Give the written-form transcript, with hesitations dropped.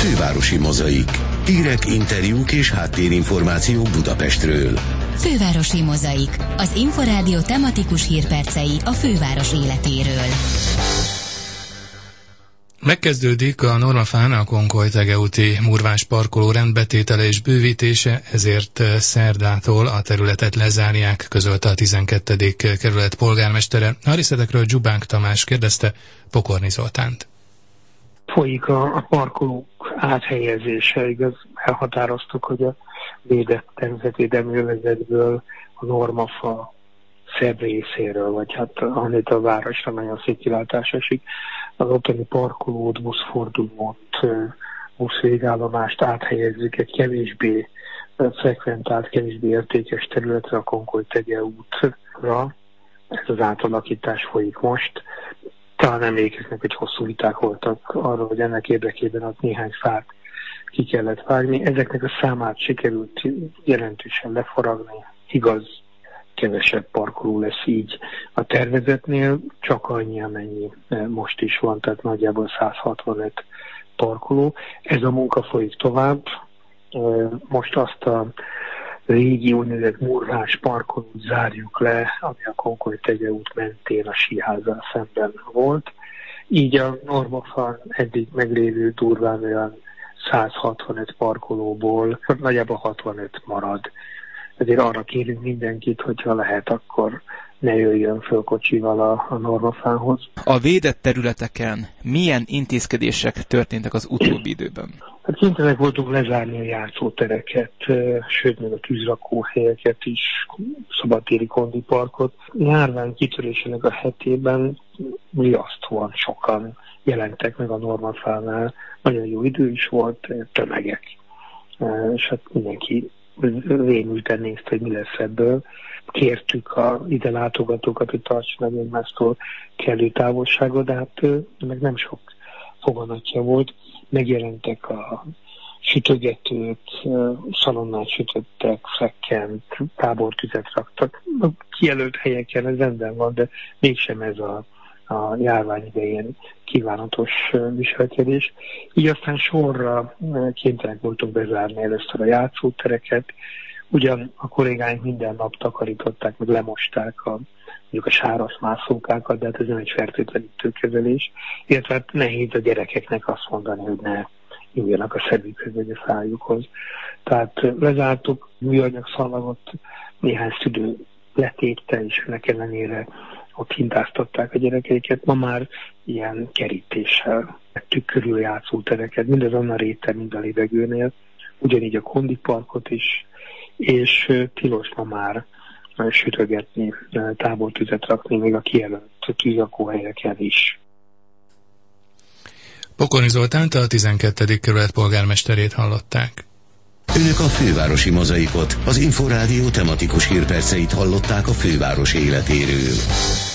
Fővárosi Mozaik. Hírek, interjúk és háttérinformációk Budapestről. Fővárosi Mozaik. Az Inforádió tematikus hírpercei a főváros életéről. Megkezdődik a Normafán a Konkoly-Thege úti Murvás parkoló rendbetétele és bővítése, ezért szerdától a területet lezárják, közölte a 12. kerület polgármestere. A részletekről Dzsubánk Tamás kérdezte Pokorni Zoltánt. Folyik a parkolók áthelyezése, igaz, elhatároztuk, hogy a védett természetvédelmi övezetből a Normafa szebb részéről, vagy hát amit a városra nagyon szép kilátás esik, az ottani parkolót, buszfordulót, buszvégállomást áthelyezzük egy kevésbé frekventált, kevésbé értékes területre, a Konkoly-Thege útra. Ez az átalakítás folyik most. Talán emlékeznek, hogy hosszú viták voltak arról, hogy ennek érdekében ott néhány fát ki kellett vágni. Ezeknek a számát sikerült jelentősen lefaragni. Igaz, kevesebb parkoló lesz így a tervezetnél, csak annyi, amennyi most is van, tehát nagyjából 165 parkoló. Ez a munka folyik tovább. Most azt a régi úgynevezett Murvás parkolót zárjuk le, ami a Konkoly-Thege út mentén a síházzal szemben volt. Így a Normafán eddig meglévő durván olyan 165 parkolóból nagyjából 65 marad. Ezért arra kérünk mindenkit, hogyha lehet, akkor ne jöjjön föl kocsival a Normafánhoz. A védett területeken milyen intézkedések történtek az utóbbi időben? Hát kénytelenek voltunk lezárni a játszótereket, sőt, még a tűzrakóhelyeket is, szabadtéri kondiparkot. Járvány kitörésének a hetében riasztóan sokan jelentek meg a Normafánál. Nagyon jó idő is volt, tömegek. És hát mindenki rémülten nézte, hogy mi lesz ebből. Kértük a ide látogatókat, hogy tartsanak egymástól kellő távolságot, de hát meg nem sok foganatja volt. Megjelentek a sütögetők, szalonnát sütöttek, fekkent, tábortüzet raktak. A kijelölt helyeken ez rendben van, de mégsem ez a járvány idején kívánatos viselkedés. Így aztán sorra kénytelenek voltunk bezárni először a játszótereket. Ugyan a kollégáink minden nap takarították, meg lemosták mondjuk a sáros mászókákat, de hát ez nem egy fertőtlenítő kezelés. Illetve hát nehéz a gyerekeknek azt mondani, hogy ne nyúljanak a szemükhöz vagy a szájukhoz. Tehát lezártuk, műanyag szalagot, néhány szülő letépte, és ennek ellenére ott hintáztatták a gyerekeiket. Ma már ilyen kerítéssel vettük körül játszótereket, mind az Anna réten, mind a levegőnél, ugyanígy a kondiparkot is, és tilos ma már sütögetni, tábortüzet rakni, még a kijelölt tűzrakóhelyeken is. Pokorni Zoltánt, a 12. kerület polgármesterét hallották. Önök a Fővárosi Mozaikot, az Inforádió tematikus hírperceit hallották a főváros életéről.